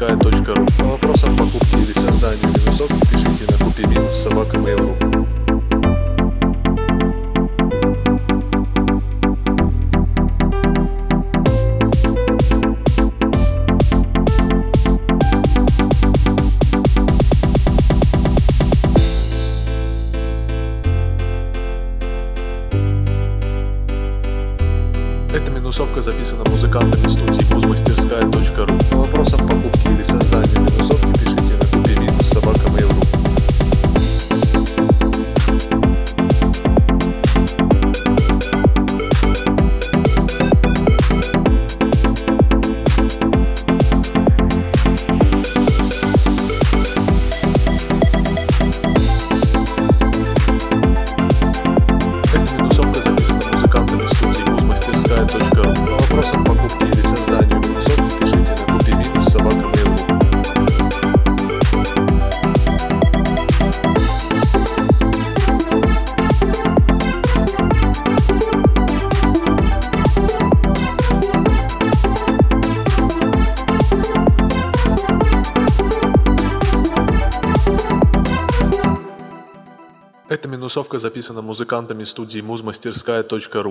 muzmasтерская.ру. По вопросам покупки или создания минусовки пишите на kupi-собака.mail.ru. Эта минусовка записана музыкантами студии muzmasтерская.ру. По вопросам покупки или создания минусовки пишите на kupi-собака.mail.ru. По вопросам покупки или создания минусовки пишите на kupi-собака.mail.ru. Эта минусовка записана музыкантами студии muzmasтерская.ру.